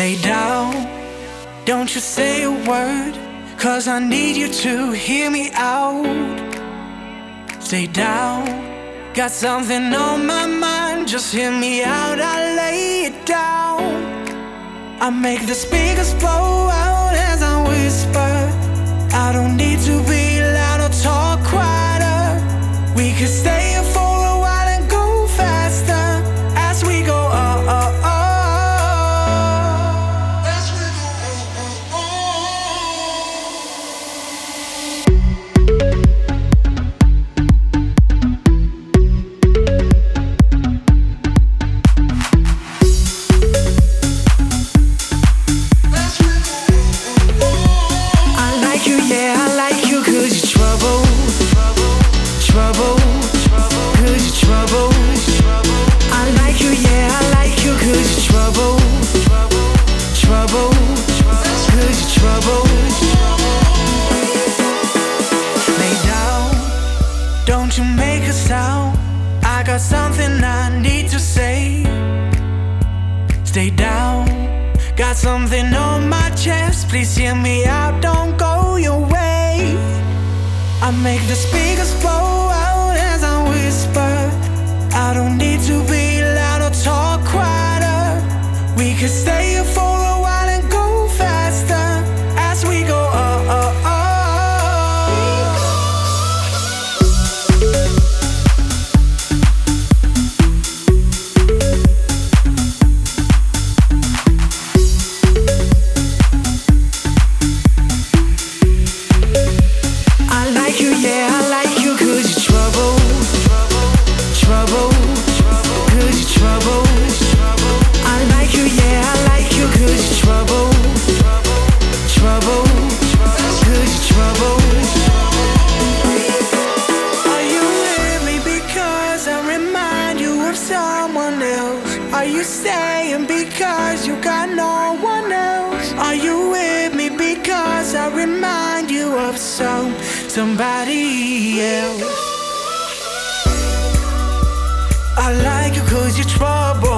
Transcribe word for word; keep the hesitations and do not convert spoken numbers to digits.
Lay down, don't you say a word, 'cause I need you to hear me out. Stay down, got something on my mind, just hear me out, I lay it down. I make the speakers blow out as I whisper. I don't need to be loud or talk quieter. We could stay here for a while and go faster as we go oh, oh, oh. Got something I need to say. Stay down, got something on my chest. Please hear me out, don't go your way. I make the speakers blow out as I whisper. I don't need to be loud or talk quieter. We could stay here for a while and go faster as we go oh, oh, oh. Are you staying because you got no one else? Are you with me because I remind you of some somebody else? I like you 'cause you're trouble.